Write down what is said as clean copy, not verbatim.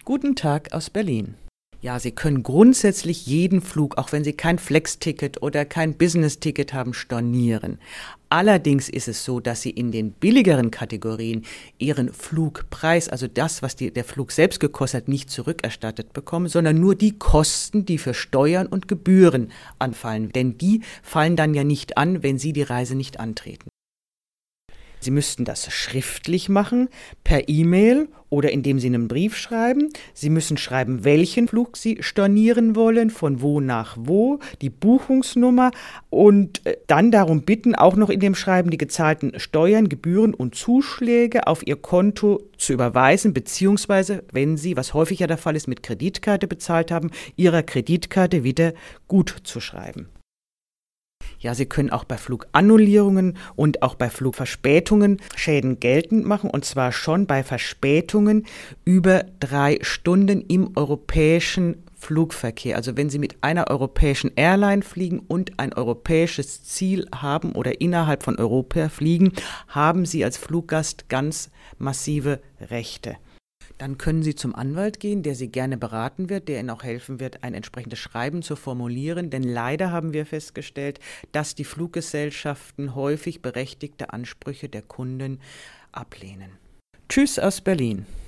Guten Tag aus Berlin. Ja, Sie können grundsätzlich jeden Flug, auch wenn Sie kein Flex-Ticket oder kein Business-Ticket haben, stornieren. Allerdings ist es so, dass Sie in den billigeren Kategorien Ihren Flugpreis, also das, was der Flug selbst gekostet hat, nicht zurückerstattet bekommen, sondern nur die Kosten, die für Steuern und Gebühren anfallen. Denn die fallen dann ja nicht an, wenn Sie die Reise nicht antreten. Sie müssten das schriftlich machen, per E-Mail oder indem Sie einen Brief schreiben. Sie müssen schreiben, welchen Flug Sie stornieren wollen, von wo nach wo, die Buchungsnummer und dann darum bitten, auch noch in dem Schreiben die gezahlten Steuern, Gebühren und Zuschläge auf Ihr Konto zu überweisen, beziehungsweise, wenn Sie, was häufiger der Fall ist, mit Kreditkarte bezahlt haben, Ihrer Kreditkarte wieder gut zu schreiben. Ja, Sie können auch bei Flugannullierungen und auch bei Flugverspätungen Schäden geltend machen, und zwar schon bei Verspätungen über 3 Stunden im europäischen Flugverkehr. Also wenn Sie mit einer europäischen Airline fliegen und ein europäisches Ziel haben oder innerhalb von Europa fliegen, haben Sie als Fluggast ganz massive Rechte. Dann können Sie zum Anwalt gehen, der Sie gerne beraten wird, der Ihnen auch helfen wird, ein entsprechendes Schreiben zu formulieren. Denn leider haben wir festgestellt, dass die Fluggesellschaften häufig berechtigte Ansprüche der Kunden ablehnen. Tschüss aus Berlin.